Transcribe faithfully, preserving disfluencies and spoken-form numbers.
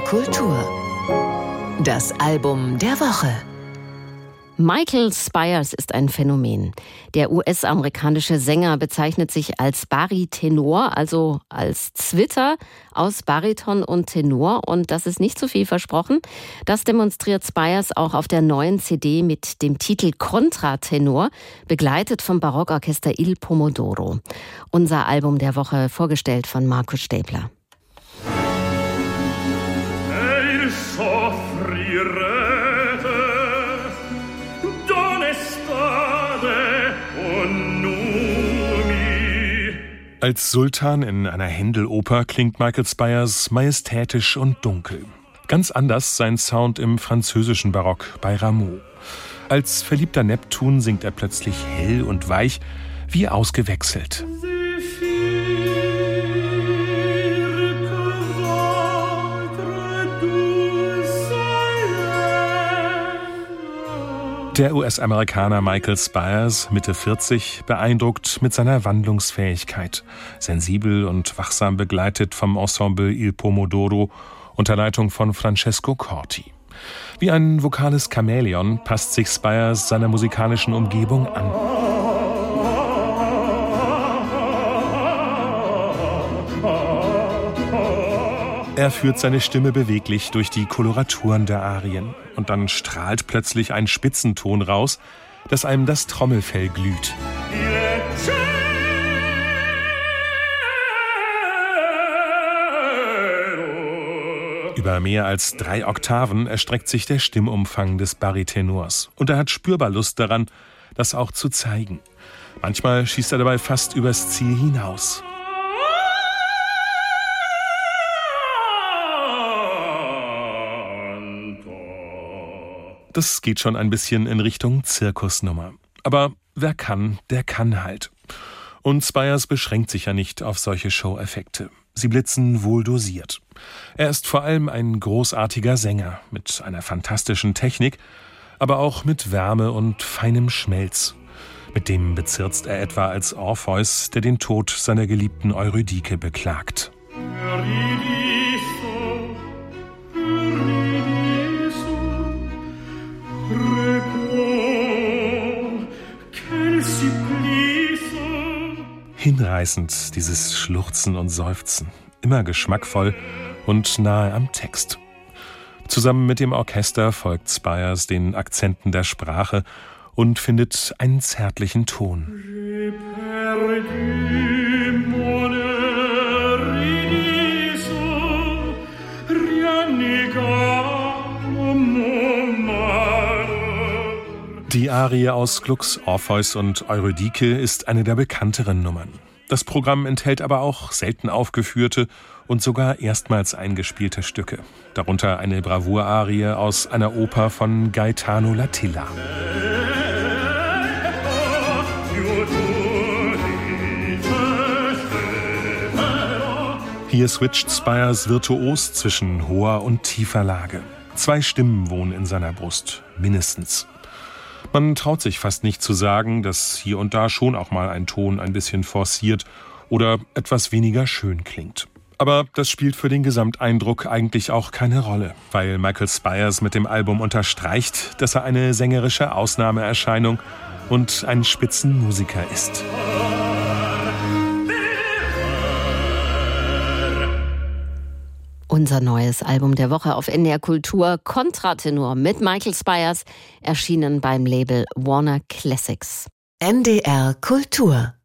Kultur. Das Album der Woche. Michael Spyers ist ein Phänomen. Der U S-amerikanische Sänger bezeichnet sich als Baritenor, also als Zwitter aus Bariton und Tenor. Und das ist nicht zu viel versprochen. Das demonstriert Spyers auch auf der neuen C D mit dem Titel Kontratenor, begleitet vom Barockorchester Il Pomodoro. Unser Album der Woche, vorgestellt von Markus Stäbler. Als Sultan in einer Händel-Oper klingt Michael Spyers majestätisch und dunkel. Ganz anders sein Sound im französischen Barock bei Rameau. Als verliebter Neptun singt er plötzlich hell und weich, wie ausgewechselt. Der U S-Amerikaner Michael Spyers, Mitte vierzig, beeindruckt mit seiner Wandlungsfähigkeit. Sensibel und wachsam begleitet vom Ensemble Il Pomodoro unter Leitung von Francesco Corti. Wie ein vokales Chamäleon passt sich Spyers seiner musikalischen Umgebung an. Er führt seine Stimme beweglich durch die Koloraturen der Arien. Und dann strahlt plötzlich ein Spitzenton raus, dass einem das Trommelfell glüht. Über mehr als drei Oktaven erstreckt sich der Stimmumfang des Baritenors. Und er hat spürbar Lust daran, das auch zu zeigen. Manchmal schießt er dabei fast übers Ziel hinaus. Das geht schon ein bisschen in Richtung Zirkusnummer. Aber wer kann, der kann halt. Und Spyers beschränkt sich ja nicht auf solche Show-Effekte. Sie blitzen wohl dosiert. Er ist vor allem ein großartiger Sänger mit einer fantastischen Technik, aber auch mit Wärme und feinem Schmelz. Mit dem bezirzt er etwa als Orpheus, der den Tod seiner geliebten Eurydike beklagt. Hinreißend, dieses Schluchzen und Seufzen. Immer geschmackvoll und nahe am Text. Zusammen mit dem Orchester folgt Spyers den Akzenten der Sprache und findet einen zärtlichen Ton. Die Arie aus Glucks Orpheus und Eurydike ist eine der bekannteren Nummern. Das Programm enthält aber auch selten aufgeführte und sogar erstmals eingespielte Stücke. Darunter eine Bravour-Arie aus einer Oper von Gaetano Latilla. Hier switcht Spyers virtuos zwischen hoher und tiefer Lage. Zwei Stimmen wohnen in seiner Brust, mindestens. Man traut sich fast nicht zu sagen, dass hier und da schon auch mal ein Ton ein bisschen forciert oder etwas weniger schön klingt. Aber das spielt für den Gesamteindruck eigentlich auch keine Rolle, weil Michael Spyers mit dem Album unterstreicht, dass er eine sängerische Ausnahmeerscheinung und ein Spitzenmusiker ist. Unser neues Album der Woche auf N D R Kultur, Kontratenor mit Michael Spyers, erschienen beim Label Warner Classics. N D R Kultur